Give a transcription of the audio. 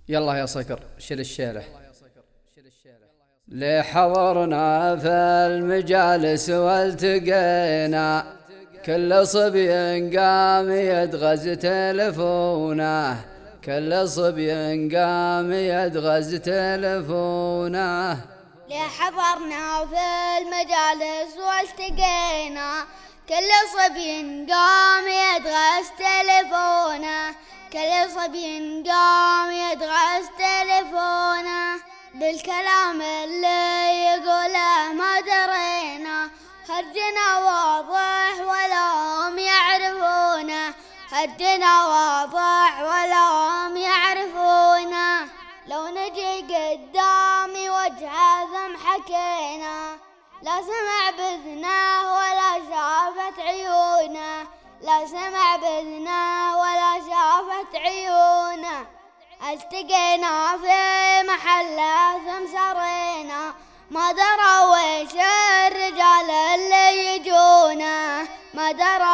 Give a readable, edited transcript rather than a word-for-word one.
يلا يا صقر شيل الشيلة. ليه حضرنا في المجالس والتقينا، كل صبي قام يدغز تلفونه، كل صبي قام يدغز تلفونه. ليه حضرنا في المجالس والتقينا، كل صبي قام يدغس تلفونه، كل صبي قام يدغس تلفونه. بالكلام اللي يقوله ما درينا، هرجنا واضح ولا هم يعرفونه، هرجنا واضح ولا هم يعرفونه. لو نجي قدامي وجهه ذم حكينا، لا سمع بذنه ولا شافت عيونه، لا سمع بذنه ولا شافت عيونه. التقينا في محله ثم سرينا، ما دروا ويش الرجال اللي يجونه، ما دروا